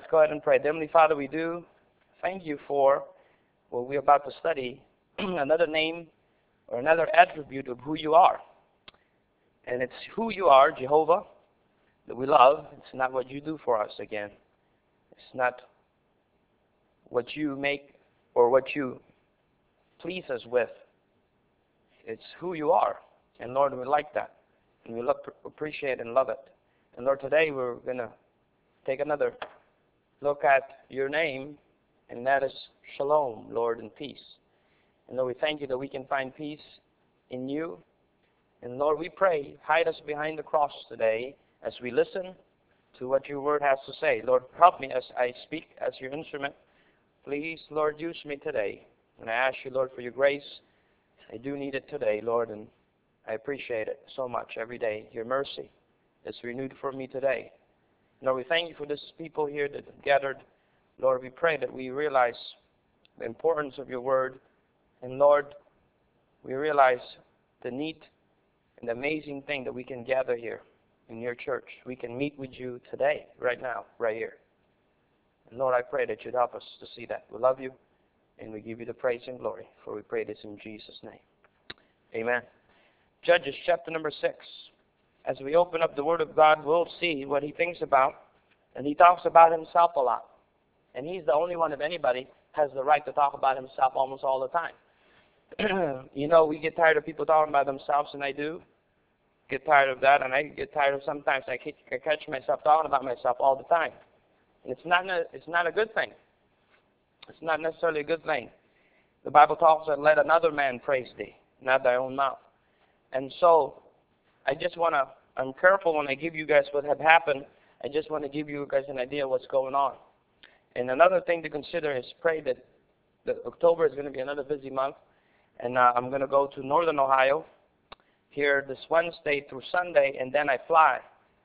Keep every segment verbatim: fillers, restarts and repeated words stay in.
go ahead and pray. Heavenly Father, we do thank you for what we're about to study, another name or another attribute of who you are. And it's who you are, Jehovah, that we love. It's not what you do for us again. It's not what you make or what you please us with. It's who you are. And Lord, we like that. And we look, appreciate and love it. And Lord, today we're going to take another look at your name, and that is Shalom, Lord, and peace. And Lord, we thank you that we can find peace in you. And Lord, we pray, hide us behind the cross today as we listen to what your word has to say. Lord, help me as I speak as your instrument. Please, Lord, use me today. And I ask you, Lord, for your grace. I do need it today, Lord, and I appreciate it so much every day. Your mercy is renewed for me today. Lord, we thank you for this people here that have gathered. Lord, we pray that we realize the importance of your word. And Lord, we realize the neat and amazing thing that we can gather here in your church. We can meet with you today, right now, right here. And Lord, I pray that you'd help us to see that. We love you, and we give you the praise and glory, for we pray this in Jesus' name. Amen. Judges chapter number six. As we open up the Word of God, we'll see what he thinks about. And he talks about himself a lot. And he's the only one of anybody has the right to talk about himself almost all the time. You know, we get tired of people talking about themselves, and I do get tired of that. And I get tired of sometimes I catch myself talking about myself all the time. And it's not a, it's not a good thing. It's not necessarily a good thing. The Bible talks that let another man praise thee, not thy own mouth. And so I just want to, I'm careful when I give you guys what have happened. I just want to give you guys an idea of what's going on. And another thing to consider is pray that, that October is going to be another busy month. And uh, I'm going to go to Northern Ohio here this Wednesday through Sunday. And then I fly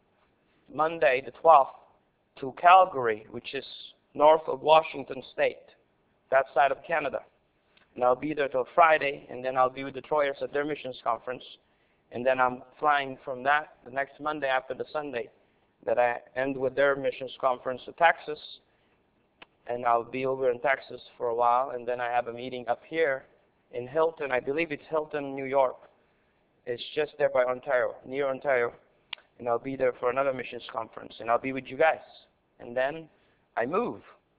Monday the twelfth to Calgary, which is north of Washington State, that side of Canada. And I'll be there till Friday, and then I'll be with the Troyers at their missions conference. And then I'm flying from that the next Monday after the Sunday that I end with their missions conference to Texas. And I'll be over in Texas for a while. And then I have a meeting up here in Hilton. I believe it's Hilton, New York. It's just there by Ontario, near Ontario. And I'll be there for another missions conference. And I'll be with you guys. And then I move.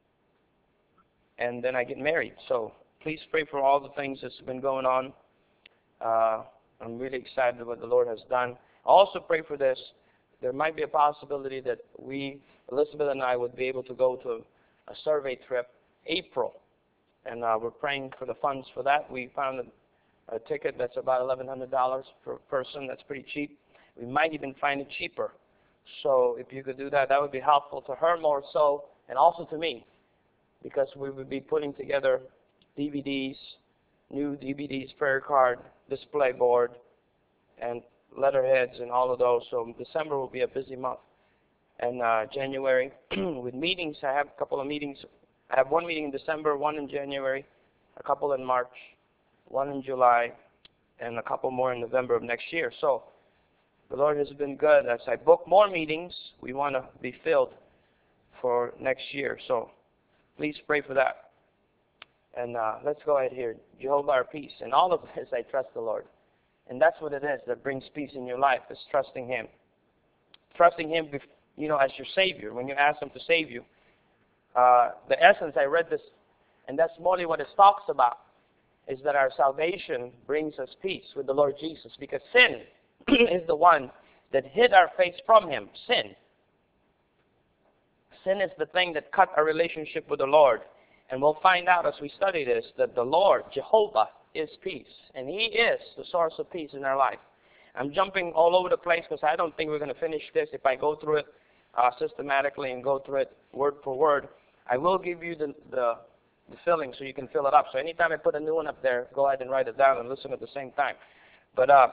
And then I get married. So please pray for all the things that's been going on. Uh, I'm really excited about what the Lord has done. Also pray for this. There might be a possibility that we, Elizabeth and I, would be able to go to a, a survey trip April. And uh, we're praying for the funds for that. We found a, a ticket that's about eleven hundred dollars per person. That's pretty cheap. We might even find it cheaper. So if you could do that, that would be helpful to her more so, and also to me, because we would be putting together D V Ds, new D V Ds, prayer card, display board, and letterheads and all of those. So December will be a busy month. And uh, January, with meetings, I have a couple of meetings. I have one meeting in December, one in January, a couple in March, one in July, and a couple more in November of next year. So the Lord has been good. As I book more meetings, we want to be filled for next year. So please pray for that. And uh, let's go ahead here. Jehovah our peace. And all of this, I trust the Lord. And that's what it is that brings peace in your life, is trusting Him. Trusting Him, you know, as your Savior. When you ask Him to save you. Uh, the essence, I read this, and that's mostly what it talks about, is that our salvation brings us peace with the Lord Jesus. Because sin is the one that hid our face from Him. Sin. Sin is the thing that cut our relationship with the Lord. And we'll find out as we study this that the Lord, Jehovah, is peace. And He is the source of peace in our life. I'm jumping all over the place because I don't think we're going to finish this if I go through it uh, systematically and go through it word for word. I will give you the, the, the filling so you can fill it up. So anytime I put a new one up there, go ahead and write it down and listen at the same time. But uh,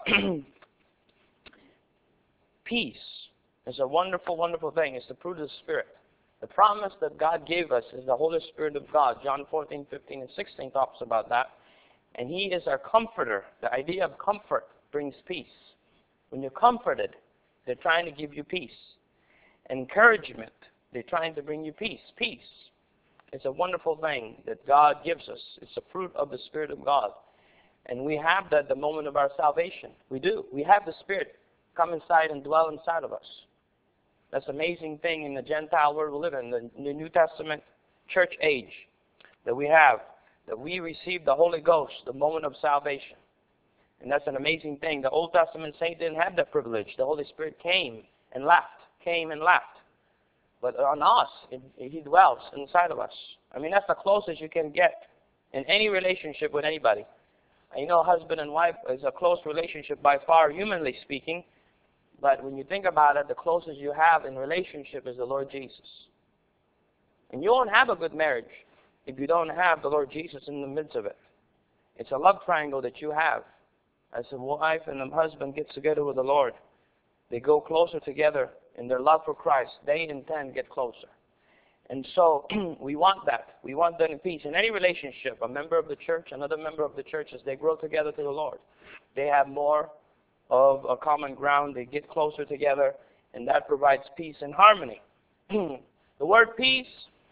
peace is a wonderful, wonderful thing. It's the fruit of the Spirit. The promise that God gave us is the Holy Spirit of God. John fourteen, fifteen, and sixteen talks about that. And He is our comforter. The idea of comfort brings peace. When you're comforted, they're trying to give you peace. Encouragement They're trying to bring you peace. Peace. It's a wonderful thing that God gives us. It's a fruit of the Spirit of God. And we have that at the moment of our salvation. We do. We have the Spirit come inside and dwell inside of us. That's an amazing thing in the Gentile world we live in, the, the New Testament church age that we have, that we receive the Holy Ghost the moment of salvation. And that's an amazing thing. The Old Testament saint didn't have that privilege. The Holy Spirit came and left, came and left. But on us, it, it, He dwells inside of us. I mean, that's the closest you can get in any relationship with anybody. You know, husband and wife is a close relationship by far, humanly speaking. But when you think about it, the closest you have in relationship is the Lord Jesus. And you won't have a good marriage if you don't have the Lord Jesus in the midst of it. It's a love triangle that you have. As a wife and a husband gets together with the Lord, they go closer together in their love for Christ. They in turn get closer. And so we want that. We want that in peace. In any relationship, a member of the church, another member of the church, as they grow together to the Lord, they have more of a common ground. They get closer together, and that provides peace and harmony. The word peace,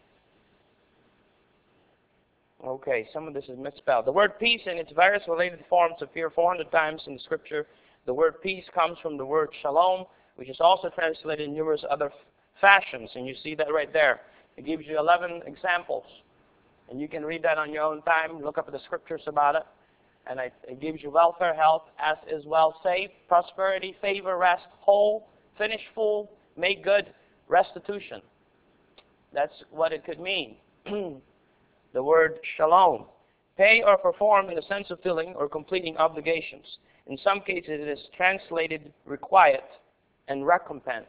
okay, some of this is misspelled. The word peace in its various related forms appear four hundred times in the Scripture. The word peace comes from the word shalom, which is also translated in numerous other fashions, and you see that right there. It gives you eleven examples, and you can read that on your own time, look up the Scriptures about it, and it, it gives you welfare, health, as is well, safe, prosperity, favor, rest, whole, finish full, make good, restitution. That's what it could mean. The word shalom. Pay or perform in the sense of filling or completing obligations. In some cases it is translated requite and recompense.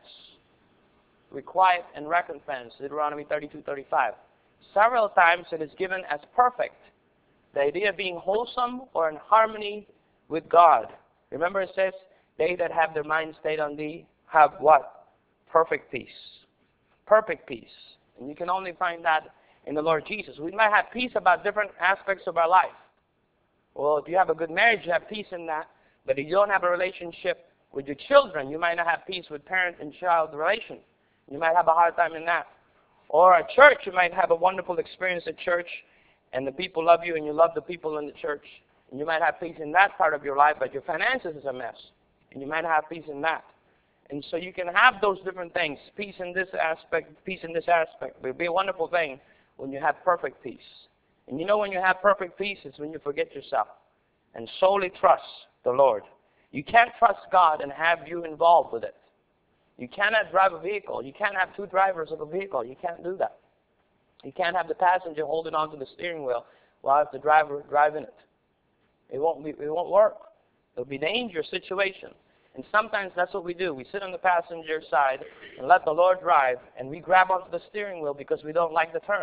Requite and recompense, Deuteronomy thirty-two thirty-five. Several times it is given as perfect, the idea of being wholesome or in harmony with God. Remember it says, they that have their mind stayed on thee have what? Perfect peace. Perfect peace. And you can only find that in the Lord Jesus. We might have peace about different aspects of our life. Well, if you have a good marriage, you have peace in that. But if you don't have a relationship with your children, you might not have peace with parent and child relation. You might have a hard time in that. Or at church, you might have a wonderful experience at church, and the people love you, and you love the people in the church. And you might have peace in that part of your life, but your finances is a mess. And you might have peace in that. And so you can have those different things. Peace in this aspect, peace in this aspect. It would be a wonderful thing when you have perfect peace. And you know when you have perfect peace, it's when you forget yourself and solely trust the Lord. You can't trust God and have you involved with it. You cannot drive a vehicle. You can't have two drivers of a vehicle. You can't do that. You can't have the passenger holding onto the steering wheel while the driver driving it. It won't be, it won't work. It'll be a dangerous situation. And sometimes that's what we do. We sit on the passenger side and let the Lord drive, and we grab onto the steering wheel because we don't like the turn.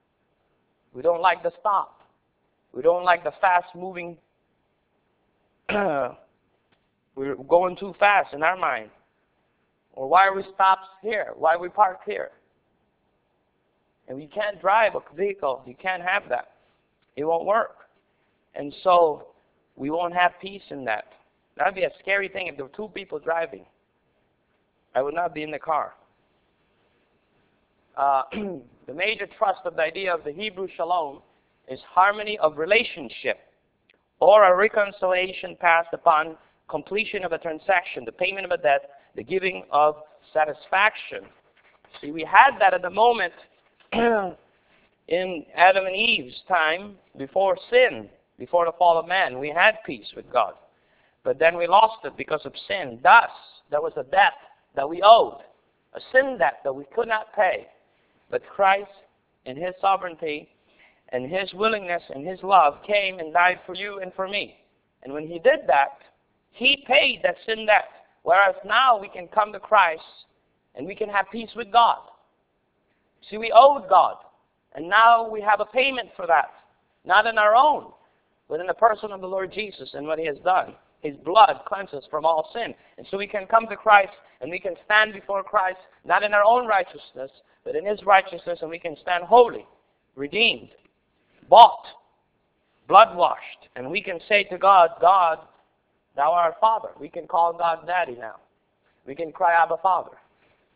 We don't like the stop. We don't like the fast-moving. We're going too fast in our mind. Or why are we stopped here? Why are we parked here? And you can't drive a vehicle. You can't have that. It won't work. And so we won't have peace in that. That would be a scary thing if there were two people driving. I would not be in the car. Uh, the major thrust of the idea of the Hebrew shalom is harmony of relationship or a reconciliation passed upon completion of a transaction, the payment of a debt, the giving of satisfaction. See, we had that at the moment in Adam and Eve's time before sin, before the fall of man. We had peace with God. But then we lost it because of sin. Thus, there was a debt that we owed, a sin debt that we could not pay. But Christ, in His sovereignty and His willingness and His love, came and died for you and for me. And when He did that, He paid that sin debt. Whereas now we can come to Christ and we can have peace with God. See, we owed God. And now we have a payment for that. Not in our own, but in the person of the Lord Jesus and what He has done. His blood cleanses from all sin. And so we can come to Christ and we can stand before Christ, not in our own righteousness, but in His righteousness, and we can stand holy, redeemed, bought, blood-washed. And we can say to God, God, Thou art our Father. We can call God Daddy now. We can cry, Abba, Father.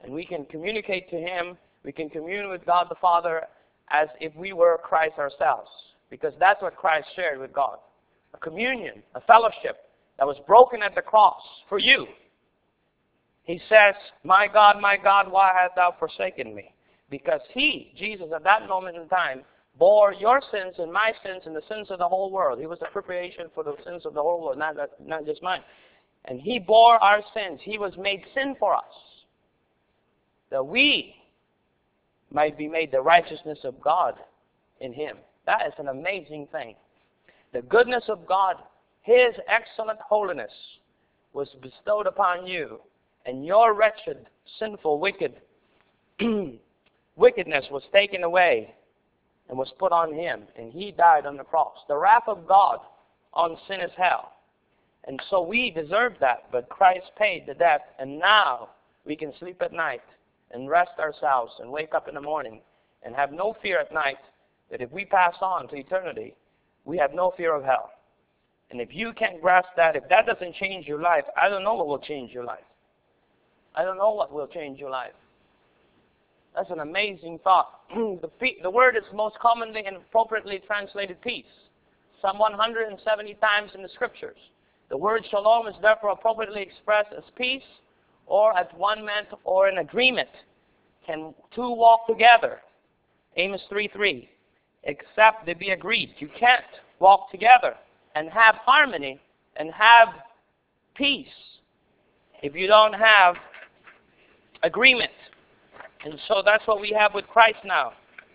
And we can communicate to him, we can commune with God the Father as if we were Christ ourselves. Because that's what Christ shared with God. A communion, a fellowship that was broken at the cross for you. He says, my God, my God, why hast thou forsaken me? Because he, Jesus, at that moment in time, bore your sins and my sins and the sins of the whole world. He was the propitiation for the sins of the whole world, not, not just mine. And he bore our sins. He was made sin for us, that we might be made the righteousness of God in him. That is an amazing thing. The goodness of God, his excellent holiness, was bestowed upon you, and your wretched, sinful, wicked wickedness was taken away and was put on him, and he died on the cross. The wrath of God on sin is hell. And so we deserve that, but Christ paid the debt, and now we can sleep at night and rest ourselves and wake up in the morning and have no fear at night that if we pass on to eternity, we have no fear of hell. And if you can't grasp that, if that doesn't change your life, I don't know what will change your life. I don't know what will change your life. That's an amazing thought. the, the word is most commonly and appropriately translated peace. Some one hundred seventy times in the scriptures. The word shalom is therefore appropriately expressed as peace, or as one meant, or an agreement. Can two walk together? Amos three three. Except they be agreed. You can't walk together and have harmony and have peace if you don't have agreement. And so that's what we have with Christ now.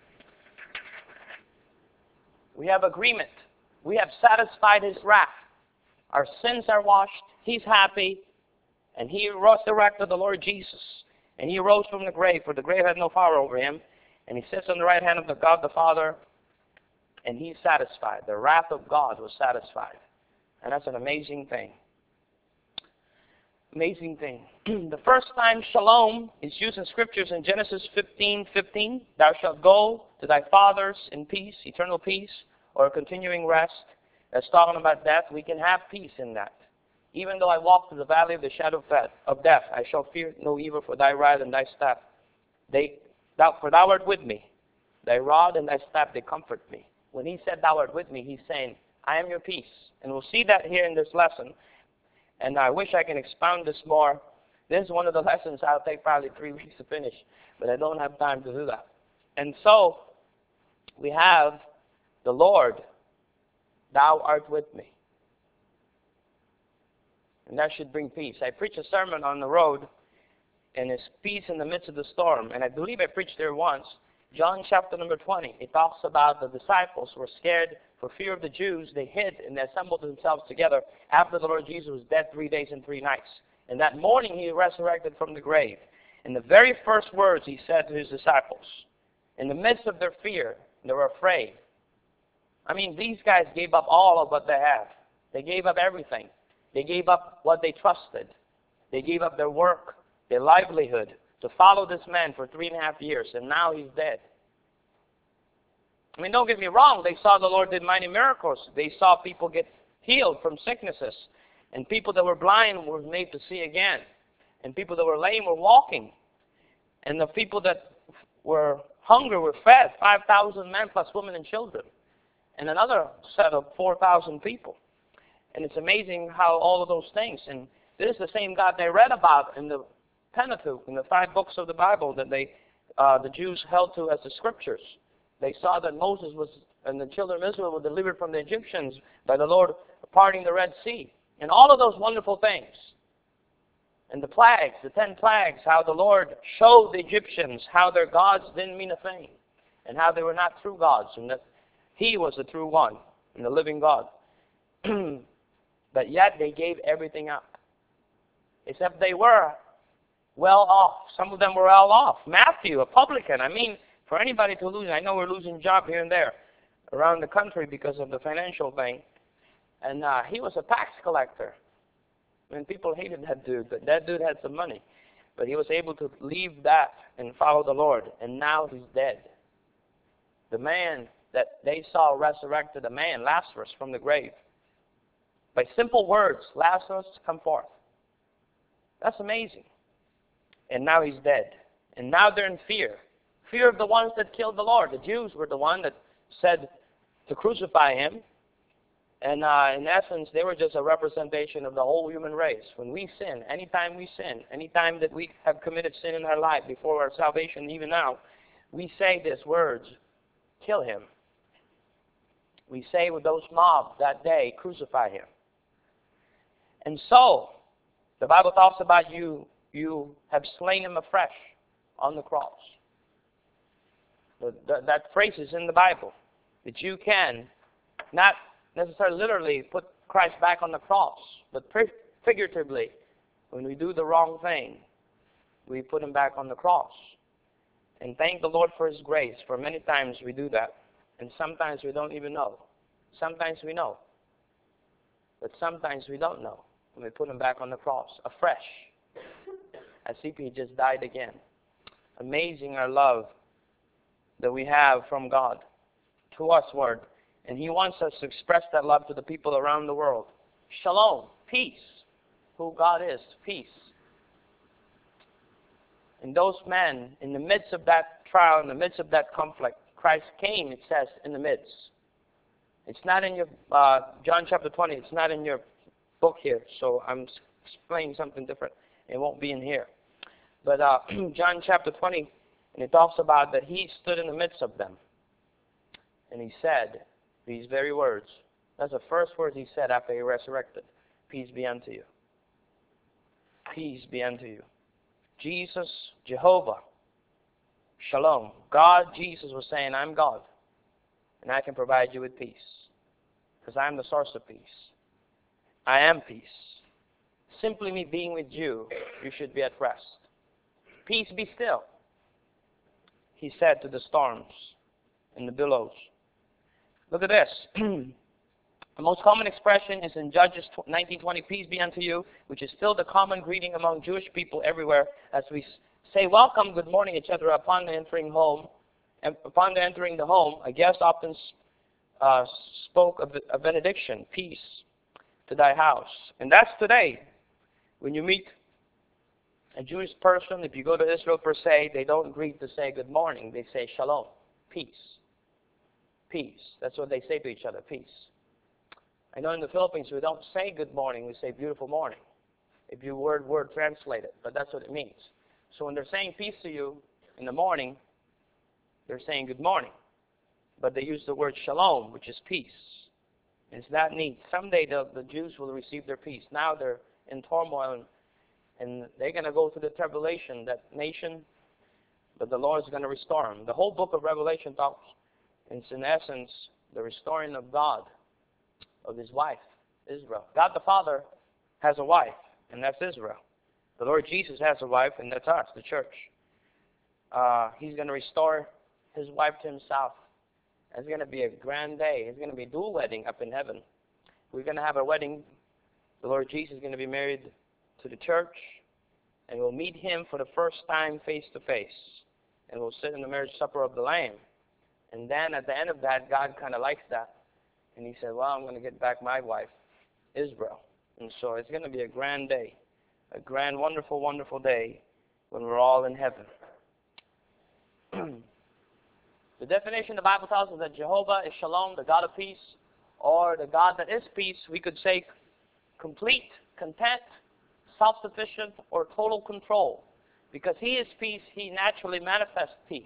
We have agreement. We have satisfied his wrath. Our sins are washed. He's happy. And he resurrected the Lord Jesus. And he rose from the grave, for the grave had no power over him. And he sits on the right hand of the God the Father. And he's satisfied. The wrath of God was satisfied. And that's an amazing thing. Amazing thing. The first time shalom is used in scriptures in Genesis fifteen fifteen. Thou shalt go to thy fathers in peace, eternal peace, or continuing rest. That's talking about death. We can have peace in that. Even though I walk through the valley of the shadow of death, I shall fear no evil, for thy rod and thy staff, they, thou, for thou art with me. Thy rod and thy staff, they comfort me. When he said thou art with me, he's saying, I am your peace. And we'll see that here in this lesson. And I wish I can expound this more. This is one of the lessons I'll take probably three weeks to finish, but I don't have time to do that. And so, we have the Lord, thou art with me. And that should bring peace. I preached a sermon on the road, and it's peace in the midst of the storm. And I believe I preached there once. John chapter number twenty. It talks about the disciples were scared for fear of the Jews. They hid and they assembled themselves together after the Lord Jesus was dead three days and three nights. And that morning he resurrected from the grave. And the very first words he said to his disciples, in the midst of their fear, they were afraid. I mean, these guys gave up all of what they have. They gave up everything. They gave up what they trusted. They gave up their work, their livelihood, to follow this man for three and a half years, and now he's dead. I mean, don't get me wrong. They saw the Lord did mighty miracles. They saw people get healed from sicknesses, and people that were blind were made to see again, and people that were lame were walking, and the people that were hungry were fed, five thousand men plus women and children, and another set of four thousand people. And it's amazing how all of those things, and this is the same God they read about in the Pentateuch, in the five books of the Bible that they, uh, the Jews held to as the scriptures. They saw that Moses was, and the children of Israel were delivered from the Egyptians by the Lord parting the Red Sea. And all of those wonderful things. And the plagues, the ten plagues, how the Lord showed the Egyptians how their gods didn't mean a thing. And how they were not true gods. And that he was the true one, and the living God. But yet they gave everything up. Except they were well off. Some of them were well off. Matthew, a publican. I mean, for anybody to lose, I know we're losing jobs here and there around the country because of the financial thing. And uh, he was a tax collector. I mean, people hated that dude, but that dude had some money. But he was able to leave that and follow the Lord. And now he's dead. The man that they saw resurrected, a man, Lazarus, from the grave. By simple words, Lazarus, come forth. That's amazing. And now he's dead. And now they're in fear. Fear of the ones that killed the Lord. The Jews were the one that said to crucify him. And uh, in essence, they were just a representation of the whole human race. When we sin, anytime we sin, anytime that we have committed sin in our life before our salvation, even now, we say these words, kill him. We say with those mobs that day, crucify him. And so, the Bible talks about you, you have slain him afresh on the cross. The, the, that phrase is in the Bible, that you can not necessarily literally put Christ back on the cross, but figuratively, when we do the wrong thing, we put him back on the cross. And thank the Lord for his grace, for many times we do that. And sometimes we don't even know. Sometimes we know. But sometimes we don't know. And we put him back on the cross, afresh. As if he just died again. Amazing our love that we have from God to us, Word. And he wants us to express that love to the people around the world. Shalom, peace. Who God is, peace. And those men, in the midst of that trial, in the midst of that conflict, Christ came, it says, in the midst. It's not in your, uh, John chapter twenty, it's not in your book here, so I'm explaining something different. It won't be in here. But uh, John chapter twenty, and it talks about that he stood in the midst of them. And he said these very words. That's the first words he said after he resurrected. Peace be unto you. Peace be unto you. Jesus, Jehovah, Shalom. God, Jesus was saying, I'm God. And I can provide you with peace. Because I am the source of peace. I am peace. Simply me being with you, you should be at rest. Peace be still, he said to the storms and the billows. Look at this. The most common expression is in Judges nineteen twenty, peace be unto you, which is still the common greeting among Jewish people everywhere as we say welcome, good morning, et cetera upon entering home. And upon entering the home, a guest often uh, spoke of a benediction, peace to thy house. And that's today. When you meet a Jewish person, if you go to Israel per se, they don't greet to say good morning. They say shalom, peace. Peace. That's what they say to each other, peace. I know in the Philippines we don't say good morning, we say beautiful morning. If you word word translate it, but that's what it means. So when they're saying peace to you in the morning, they're saying good morning. But they use the word shalom, which is peace. It's that neat. Someday the, the Jews will receive their peace. Now they're in turmoil and, and they're going to go through the tribulation, that nation, but the Lord is going to restore them. The whole book of Revelation talks, it's in essence, the restoring of God, of his wife, Israel. God the Father has a wife, and that's Israel. The Lord Jesus has a wife, and that's us, the church. Uh, he's going to restore his wife to himself. It's going to be a grand day. It's going to be a dual wedding up in heaven. We're going to have a wedding. The Lord Jesus is going to be married to the church, and we'll meet him for the first time face to face. And we'll sit in the marriage supper of the Lamb. And then at the end of that, God kind of likes that. And he said, well, I'm going to get back my wife, Israel. And so it's going to be a grand day, a grand, wonderful, wonderful day when we're all in heaven. The definition the Bible tells us that Jehovah is Shalom, the God of peace, or the God that is peace. We could say complete, content, self-sufficient, or total control. Because he is peace, he naturally manifests peace.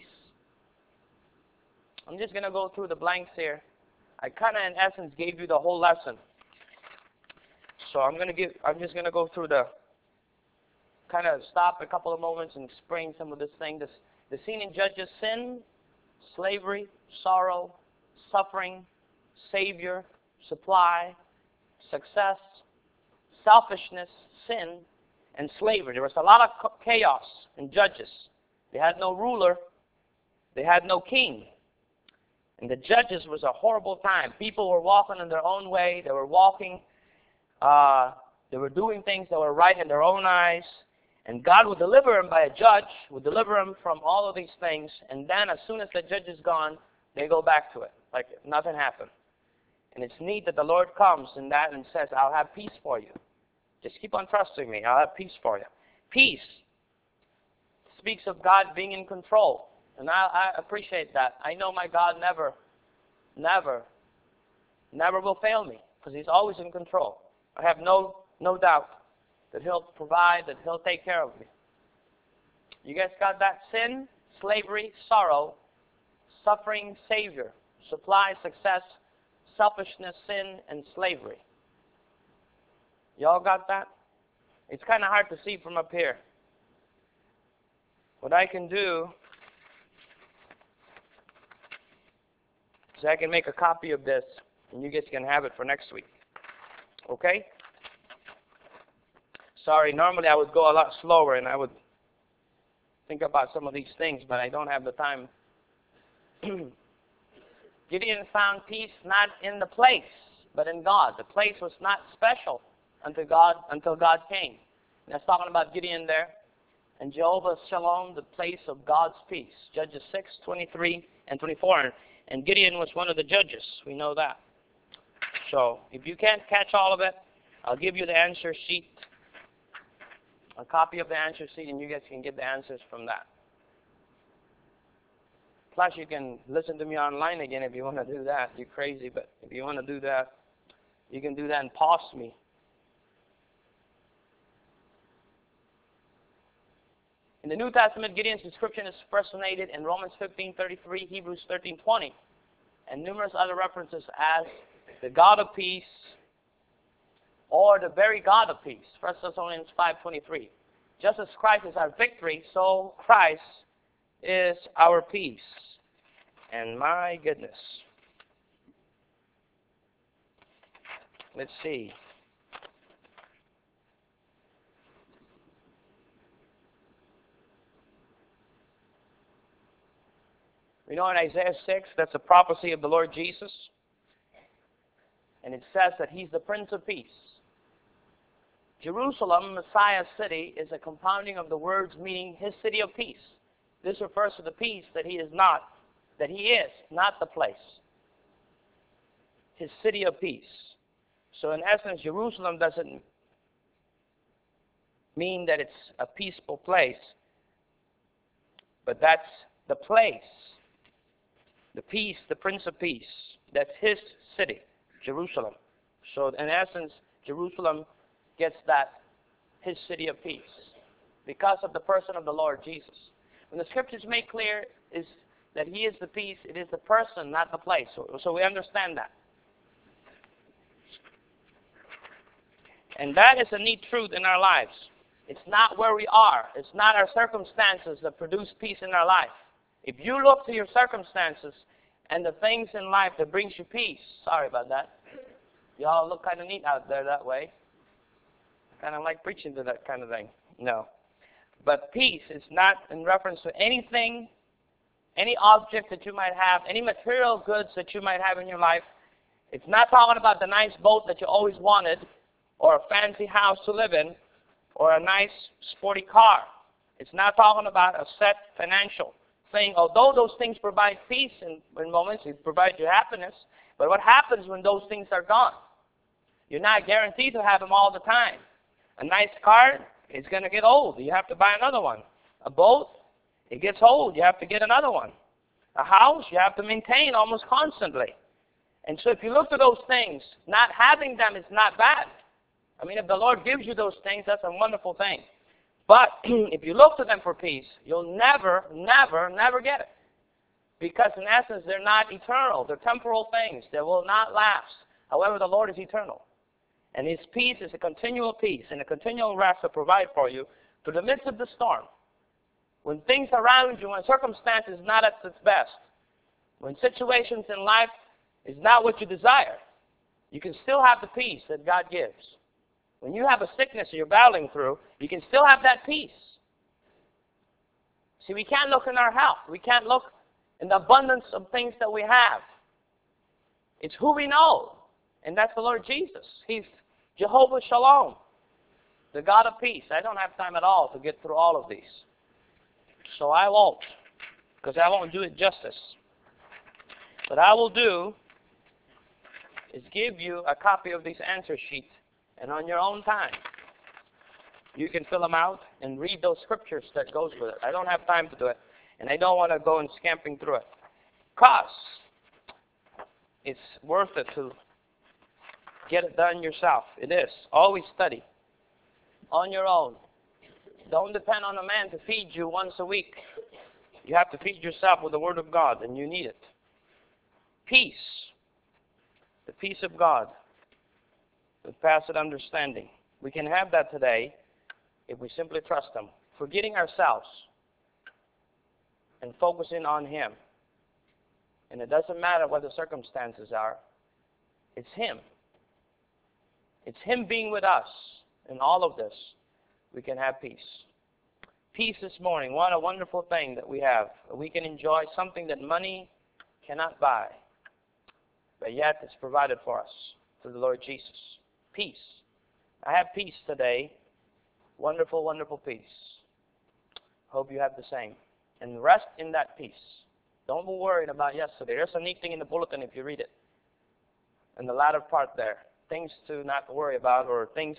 I'm just going to go through the blanks here. I kind of, in essence, gave you the whole lesson. So I'm going to give. I'm just going to go through the, kind of stop a couple of moments and explain some of this thing. This, the scene in Judges: sin, slavery, sorrow, suffering, Savior, supply, success, selfishness, sin, and slavery. There was a lot of chaos in Judges. They had no ruler. They had no king. And the Judges was a horrible time. People were walking in their own way. They were walking. Uh, they were doing things that were right in their own eyes. And God would deliver them by a judge, would deliver them from all of these things. And then as soon as the judge is gone, they go back to it. Like nothing happened. And it's neat that the Lord comes in that and says, I'll have peace for you. Just keep on trusting me. I'll have peace for you. Peace. speaks of God being in control. And I, I appreciate that. I know my God never, never, never will fail me, because He's always in control. I have no, no doubt that He'll provide, that He'll take care of me. You guys got that? Sin, slavery, sorrow, suffering, Savior, supply, success, selfishness, sin, and slavery. Y'all got that? It's kind of hard to see from up here. What I can do is I can make a copy of this, and you guys can have it for next week. Okay? Sorry, normally I would go a lot slower, and I would think about some of these things, but I don't have the time. Gideon found peace not in the place, but in God. The place was not special until God, until God came. And that's talking about Gideon there. And Jehovah Shalom, the place of God's peace. Judges six, twenty-three, and twenty-four. And Gideon was one of the judges. We know that. So, if you can't catch all of it, I'll give you the answer sheet, a copy of the answer sheet, and you guys can get the answers from that. Plus, you can listen to me online again if you want to do that. You're crazy, but if you want to do that, you can do that and pause me. In the New Testament, Gideon's description is personated in Romans fifteen thirty-three, Hebrews thirteen twenty, and numerous other references as the God of peace or the very God of peace, First Thessalonians five twenty-three. Just as Christ is our victory, so Christ is our peace. And my goodness. Let's see. We know in Isaiah six, that's a prophecy of the Lord Jesus. And it says that He's the Prince of Peace. Jerusalem, Messiah's city, is a compounding of the words meaning His city of peace. This refers to the peace that He is not, that He is, not the place. His city of peace. So in essence, Jerusalem doesn't mean that it's a peaceful place, but that's the place. The peace, the Prince of Peace. That's His city, Jerusalem. So in essence, Jerusalem gets that, His city of peace, because of the person of the Lord Jesus. When the scriptures make clear is that He is the peace, it is the person, not the place. So, so we understand that. And that is a neat truth in our lives. It's not where we are. It's not our circumstances that produce peace in our life. If you look to your circumstances and the things in life that brings you peace, sorry about that. Y'all look kind of neat out there that way. I kind of like preaching to that kind of thing. No. But peace is not in reference to anything, any object that you might have, any material goods that you might have in your life. It's not talking about the nice boat that you always wanted, or a fancy house to live in, or a nice sporty car. It's not talking about a set financial thing, although those things provide peace in, in moments, it provides you happiness. But what happens when those things are gone? You're not guaranteed to have them all the time. A nice car is going to get old. You have to buy another one. A boat, it gets old. You have to get another one. A house, you have to maintain almost constantly. And so if you look at those things, not having them is not bad. I mean, if the Lord gives you those things, that's a wonderful thing. But if you look to them for peace, you'll never, never, never get it. Because in essence, they're not eternal. They're temporal things. They will not last. However, the Lord is eternal. And His peace is a continual peace and a continual rest to provide for you through the midst of the storm. When things around you, when circumstances is not at its best, when situations in life is not what you desire, you can still have the peace that God gives. When you have a sickness you're battling through, you can still have that peace. See, we can't look in our health. We can't look in the abundance of things that we have. It's who we know, and that's the Lord Jesus. He's Jehovah Shalom, the God of peace. I don't have time at all to get through all of these. So I won't, because I won't do it justice. What I will do is give you a copy of these answer sheets, and on your own time, You can fill them out and read those scriptures that goes with it. I don't have time to do it, and I don't want to go and scamping through it. Because it's worth it to get it done yourself. It is. Always study on your own. Don't depend on a man to feed you once a week. You have to feed yourself with the Word of God, and you need it. Peace. The peace of God that passeth understanding. We can have that today if we simply trust Him. Forgetting ourselves and focusing on Him. And it doesn't matter what the circumstances are. It's Him. It's Him being with us in all of this. We can have peace. Peace this morning. What a wonderful thing that we have. We can enjoy something that money cannot buy. But yet it's provided for us through the Lord Jesus. Peace. I have peace today. Wonderful, wonderful peace. Hope you have the same. And rest in that peace. Don't be worried about yesterday. There's a neat thing in the bulletin if you read it. In the latter part there. Things to not worry about, or things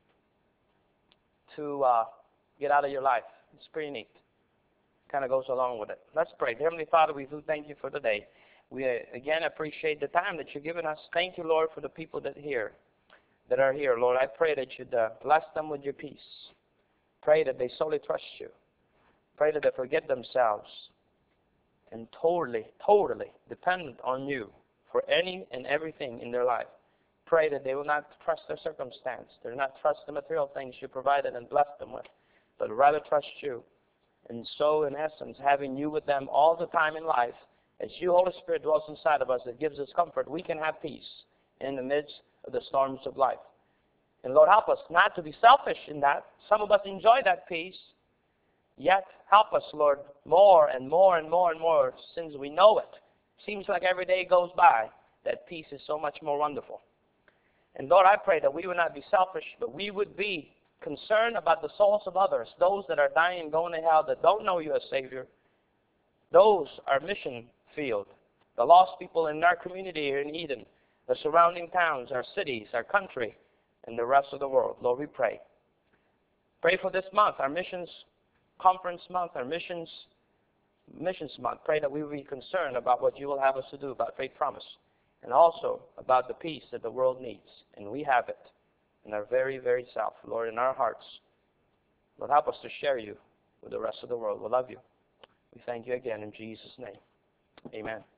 to uh, get out of your life. It's pretty neat. Kind of goes along with it. Let's pray. Heavenly Father, we do thank you for today. We uh, again appreciate the time that you've given us. Thank you, Lord, for the people that here, that are here. Lord, I pray that you'd uh, bless them with your peace. Pray that they solely trust you. Pray that they forget themselves and totally, totally dependent on you for any and everything in their life. Pray that they will not trust their circumstance. They will not trust the material things you provided and blessed them with, but rather trust you. And so, in essence, having you with them all the time in life, as you, Holy Spirit, dwells inside of us, that gives us comfort, we can have peace in the midst of the storms of life. And Lord, help us not to be selfish in that. Some of us enjoy that peace, yet help us, Lord, more and more and more and more, since we know it. Seems like every day goes by, that peace is so much more wonderful. And Lord, I pray that we would not be selfish, but we would be concerned about the souls of others, those that are dying and going to hell that don't know you as Savior. Those are mission field. The lost people in our community here in Eden, the surrounding towns, our cities, our country, and the rest of the world. Lord, we pray. Pray for this month, our missions conference month, our missions missions month. Pray that we will be concerned about what you will have us to do about faith promise, and also about the peace that the world needs. And we have it in our very, very self, Lord, in our hearts. Lord, help us to share you with the rest of the world. We love you. We thank you again in Jesus' name. Amen.